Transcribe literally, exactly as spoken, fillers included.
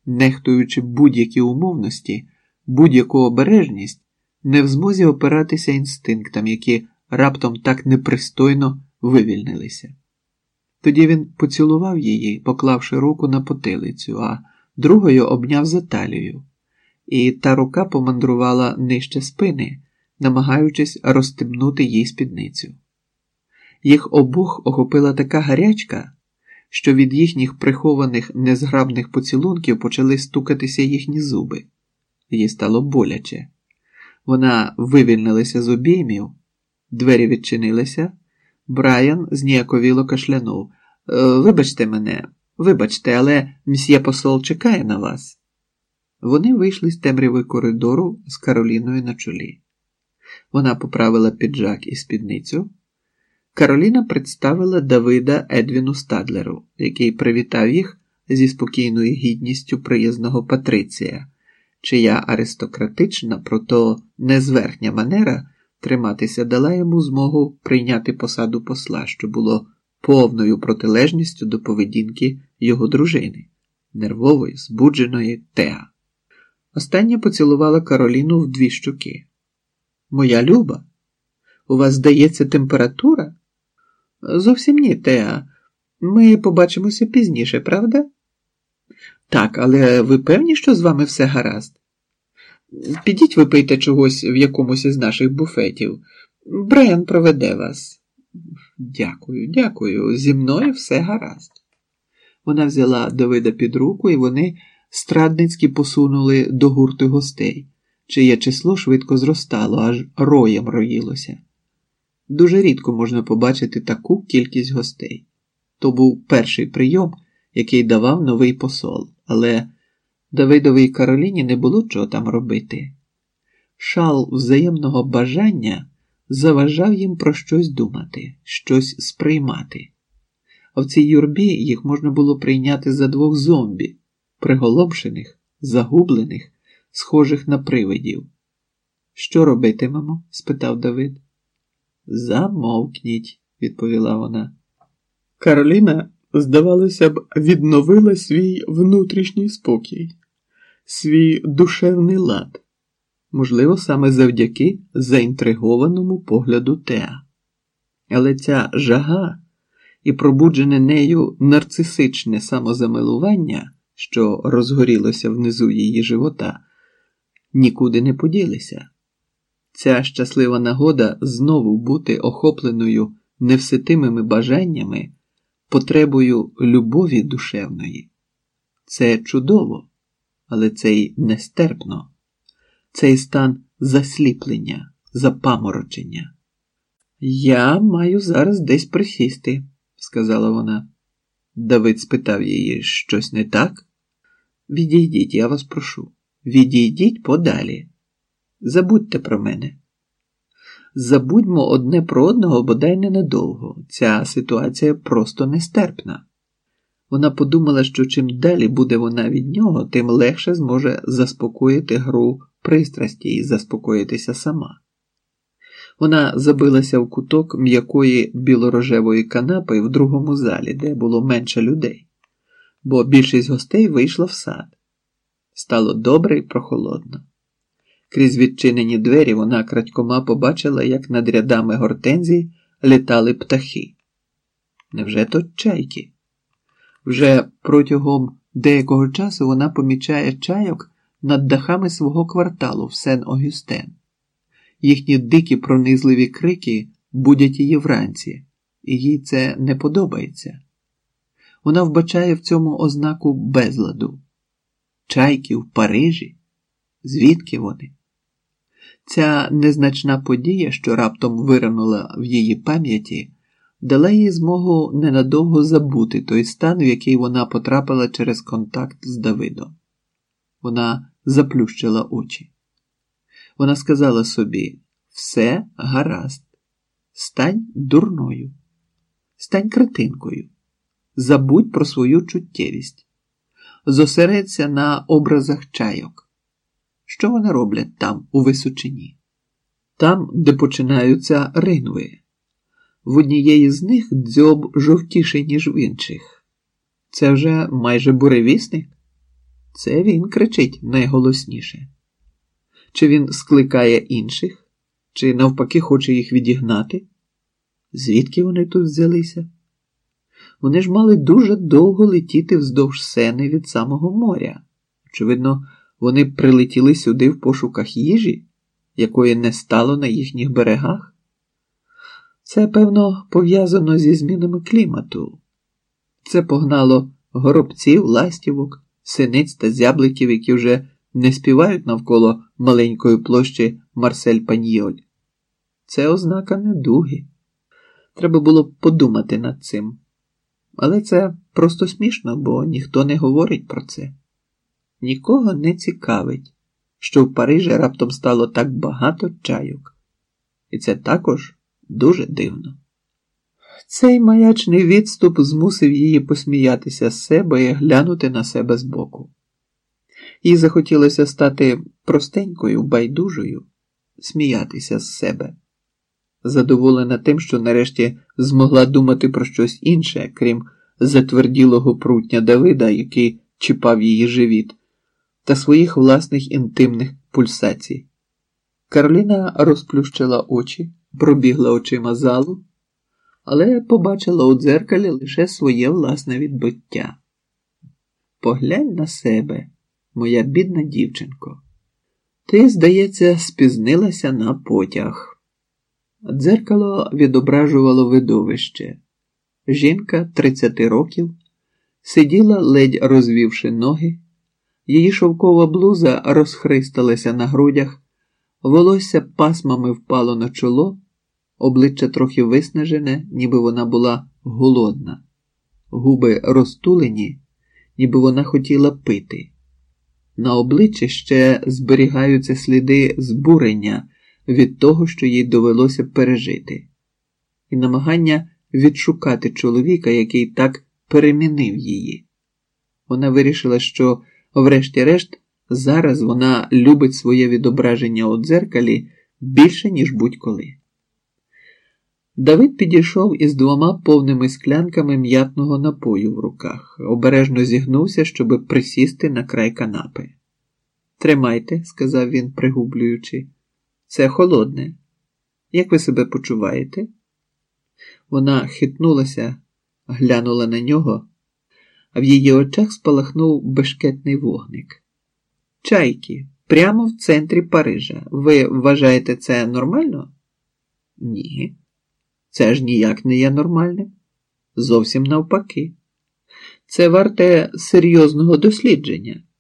нехтуючи будь-які умовності, будь-яку обережність, не в змозі опиратися інстинктам, які раптом так непристойно вивільнилися. Тоді він поцілував її, поклавши руку на потилицю, а другою обняв за талію, і та рука помандрувала нижче спини, намагаючись розстебнути їй спідницю. Їх обох охопила така гарячка, що від їхніх прихованих незграбних поцілунків почали стукатися їхні зуби. Їй стало боляче. Вона вивільнилася з обіймів, двері відчинилися, Брайан зніяковіло кашлянув. «Вибачте мене, вибачте, але мсьє посол чекає на вас». Вони вийшли з темряви коридору з Кароліною на чолі. Вона поправила піджак і спідницю. Кароліна представила Давида Едвіну Стадлеру, який привітав їх зі спокійною гідністю приязного патриція, чия аристократична, прото незверхня манера триматися дала йому змогу прийняти посаду посла, що було повною протилежністю до поведінки його дружини, нервової, збудженої Теа. Остання поцілувала Кароліну в дві щоки. «Моя люба, у вас, здається, температура?» «Зовсім ні, Теа. Ми побачимося пізніше, правда?» «Так, але ви певні, що з вами все гаразд? Підіть випийте чогось в якомусь із наших буфетів. Брайан проведе вас». «Дякую, дякую. Зі мною все гаразд». Вона взяла Давида під руку, і вони страдницьки посунули до гурту гостей, чиє число швидко зростало, аж роєм роїлося. Дуже рідко можна побачити таку кількість гостей. То був перший прийом, який давав новий посол, але Давидовій Кароліні не було чого там робити. Шал взаємного бажання заважав їм про щось думати, щось сприймати. А в цій юрбі їх можна було прийняти за двох зомбі, приголомшених, загублених, схожих на привидів. «Що робитимемо?» – спитав Давид. «Замовкніть», – відповіла вона. Кароліна, здавалося б, відновила свій внутрішній спокій, свій душевний лад. Можливо, саме завдяки заінтригованому погляду Теа. Але ця жага і пробуджене нею нарцисичне самозамилування, що розгорілося внизу її живота, нікуди не поділися. Ця щаслива нагода знову бути охопленою невситимими бажаннями, потребою любові душевної. Це чудово, але це й нестерпно. Цей стан засліплення, запаморочення. «Я маю зараз десь присісти», – сказала вона. Давид спитав її, щось не так? «Відійдіть, я вас прошу. Відійдіть подалі. Забудьте про мене. Забудьмо одне про одного, бодай ненадовго. Ця ситуація просто нестерпна». Вона подумала, що чим далі буде вона від нього, тим легше зможе заспокоїти гру пристрасті і заспокоїтися сама. Вона забилася в куток м'якої білорожевої канапи в другому залі, де було менше людей, бо більшість гостей вийшла в сад. Стало добре і прохолодно. Крізь відчинені двері вона крадькома побачила, як над рядами гортензій літали птахи. Невже то чайки? Вже протягом деякого часу вона помічає чайок над дахами свого кварталу в Сен-Огюстен. Їхні дикі пронизливі крики будять її вранці, і їй це не подобається. Вона вбачає в цьому ознаку безладу. Чайки в Парижі? Звідки вони? Ця незначна подія, що раптом виринула в її пам'яті, дала їй змогу ненадовго забути той стан, в який вона потрапила через контакт з Давидом. Вона заплющила очі. Вона сказала собі: «Все гаразд. Стань дурною. Стань кретинкою. Забудь про свою чуттєвість. Зосередься на образах чайок. Що вони роблять там, у височині? Там, де починаються ринви. В однієї з них дзьоб жовтіший, ніж в інших. Це вже майже буревісник. Це він кричить найголосніше. Чи він скликає інших, чи навпаки хоче їх відігнати? Звідки вони тут взялися? Вони ж мали дуже довго летіти вздовж Сени від самого моря. Очевидно, вони прилетіли сюди в пошуках їжі, якої не стало на їхніх берегах. Це, певно, пов'язано зі змінами клімату. Це погнало горобців, ластівок, синиць та зябликів, які вже не співають навколо маленької площі Марсель-Паньйоль. Це ознака недуги. Треба було б подумати над цим. Але це просто смішно, бо ніхто не говорить про це. Нікого не цікавить, що в Парижі раптом стало так багато чайок. І це також дуже дивно. Цей маячний відступ змусив її посміятися з себе і глянути на себе збоку. Їй захотілося стати простенькою, байдужою, сміятися з себе. Задоволена тим, що нарешті змогла думати про щось інше, крім затверділого прутня Давида, який чіпав її живіт, та своїх власних інтимних пульсацій. Кароліна розплющила очі, пробігла очима залу, але побачила у дзеркалі лише своє власне відбиття. Поглянь на себе, моя бідна дівчинко. Ти, здається, спізнилася на потяг. Дзеркало відображувало видовище. Жінка тридцяти років сиділа, ледь розвівши ноги, її шовкова блуза розхристалася на грудях, волосся пасмами впало на чоло, обличчя трохи виснажене, ніби вона була голодна, губи розтулені, ніби вона хотіла пити. На обличчі ще зберігаються сліди збурення від того, що їй довелося пережити, і намагання відшукати чоловіка, який так перемінив її. Вона вирішила, що, врешті-решт, зараз вона любить своє відображення у дзеркалі більше, ніж будь-коли. Давид підійшов із двома повними склянками м'ятного напою в руках, обережно зігнувся, щоб присісти на край канапи. «Тримайте», – сказав він, пригублюючи. «Це холодне. Як ви себе почуваєте?» Вона хитнулася, глянула на нього, а в її очах спалахнув бешкетний вогник. «Чайки, прямо в центрі Парижа. Ви вважаєте це нормально?» «Ні. Це ж ніяк не є нормальним. Зовсім навпаки. Це варте серйозного дослідження.